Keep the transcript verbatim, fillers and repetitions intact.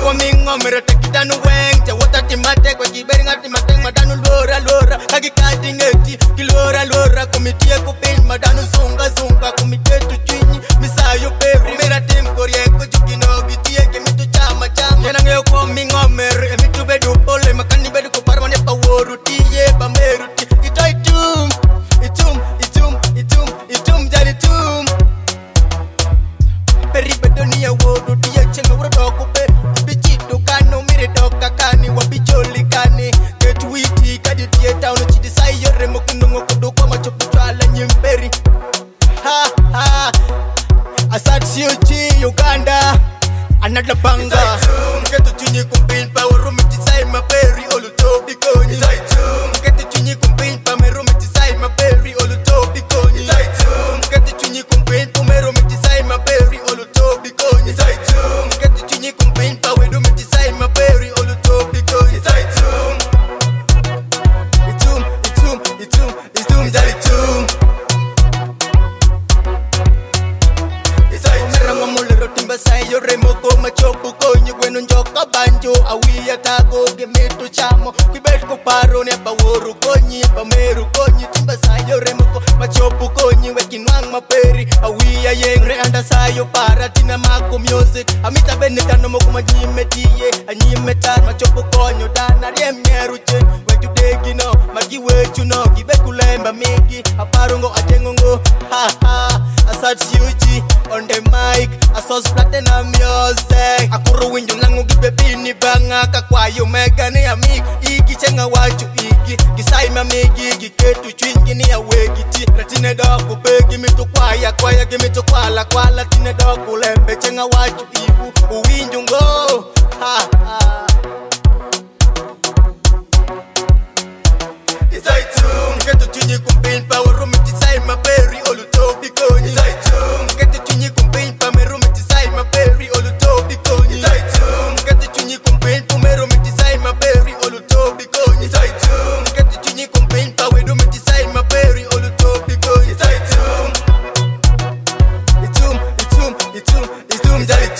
mingo mera tekitanu weng te wota timate kwa kiberi ngati mateng madanu lora lora kagi kati ngeti kilora lora komitie ko pin madanu zunga zunga komite tu chini misayo peri mera tim korie ko jukino bitie ke mitu chama chama yana ngeo ko mingo mer emitu bedu pole makani bedu ko parmane paworu tiye bameru itoi tum itum itum itum itum jari tum peri bedonia woru tiye chenga woro doko pe bichito kano mire doka kani wabicholi kani ketwiti kadi tie town chidi sai yore mokunungo kuduko machopu twala nyimperi ha ha asat siuchi Uganda another banga ketu chunyi kumpin pa warumi tisai maperi oluto bikoni ketu chunyi kumpin pa merumi tisai maperi oluto bikoni ketu chunyi kumpin pa merumi tisai maperi oluto bikoni ketu chunyi kumpin pa werumi tisai maperi oluto bikoni itum itum itum itum jali tum timba sai yo remoko machopu konyi gweno njoka banjo awiya tago gemitu chamo kibet ko paro ne baworu konyi bameru konyi timba sai yo remoko machopu konyi wekinwang maperi awiya yengre anda sai yo para tina mako music amita benekano moko majime tiye anyime tar machopu konyo dana riem nyeru chen wetu degino magi wetu no gibekulemba migi aparungo atengongo ha ha asat siuchi on the mic asos platinum music akuru winju nangu gibebini banga kakwayo mega ni amig iki chenga wachu iki kisai mamigi giketu chwingi ni awegi ti ratine doku begi mitu kwaya kwaya gimitu kwala kwala tine doku lembe chenga wachu ibu uwinju ngo ha ha Izaitum ketu chunyi kumpin pa warumi tisai maperi oluto bikoni Izaitum ketu chunyi kumpin pa merumi tisai maperi oluto bikoni Izaitum ketu chunyi kumpin pa merumi tisai maperi oluto bikoni Izaitum ketu chunyi kumpin pa werumi tisai maperi oluto bikoni Izaitum Itum itum itum itum jali